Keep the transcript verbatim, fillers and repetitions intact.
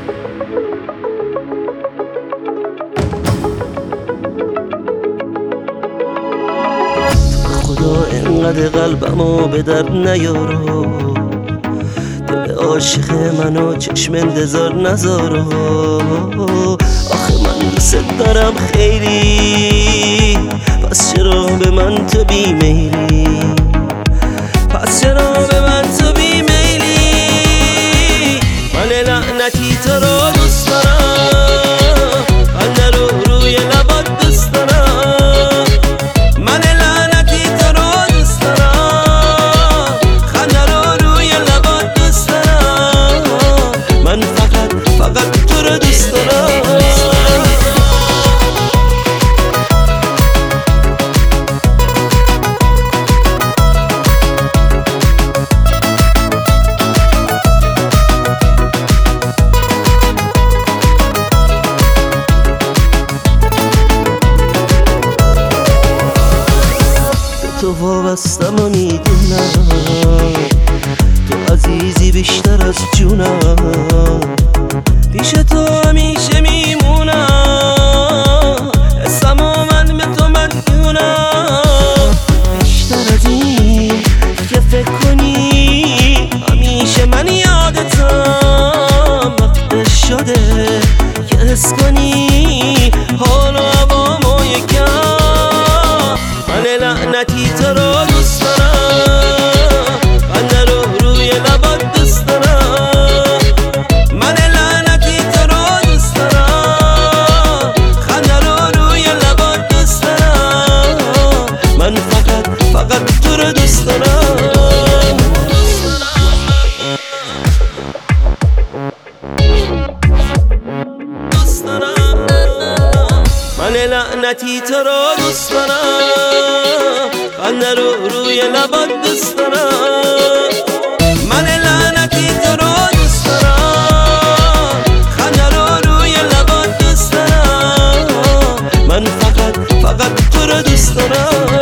خدا انقدر قلبمو به درد نیارو، دل عاشق منو چشم انتظار نذارو. آخه من دوست دارم خیلی، پس چرا به من تو بیمیلی؟ پس چرا به من تو بیمیلی؟ من لعنتی تو رو دوست دارم، خنده رو روی لبات دوست دارم. من لعنتی تو رو دوست دارم، خنده رو روی لبات دوست دارم. من فقط فقط تو رو دوست دارم. تو وابستم و میدونم، تو عزیزی بیشتر از جونم. پیش تو همیشه میمونم، اسمو من به تو مدیونم. بیشتر از این که فکر کنی، همیشه من یادتم. وقت شده که حس کنی حال و هوامو یکم. من لعنتی تو رو دوست دارم، خنده رو روی لبات دوست دارم. من لعنتی تو رو دوست دارم، خنده رو روی لبات دوست دارم. من فقط فقط تو رو دوست دارم. دوست دارم. من لعنتی تو رو دوست دارم، خنده رو روی لبات دوست دارم. من لعنتی تو رو دوست دارم، خنده رو روی لبات دوست دارم. من فقط فقط تو رو دوست دارم.